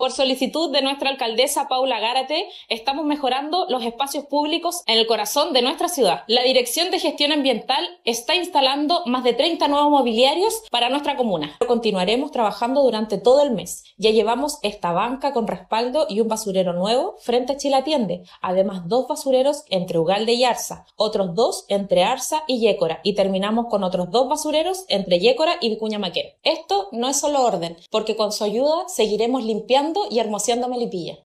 Por solicitud de nuestra alcaldesa Paula Gárate, estamos mejorando los espacios públicos en el corazón de nuestra ciudad. La Dirección de Gestión Ambiental está instalando más de 30 nuevos mobiliarios para nuestra comuna. Continuaremos trabajando durante todo el mes. Ya llevamos esta banca con respaldo y un basurero nuevo frente a Chile Atiende. Además, 2 basureros entre Ugalde y Arza, otros 2 entre Arza y Yécora, y terminamos con otros 2 basureros entre Yécora y Vicuña Maquén. Esto no es solo orden, porque con su ayuda seguiremos limpiando y hermoseando Melipilla.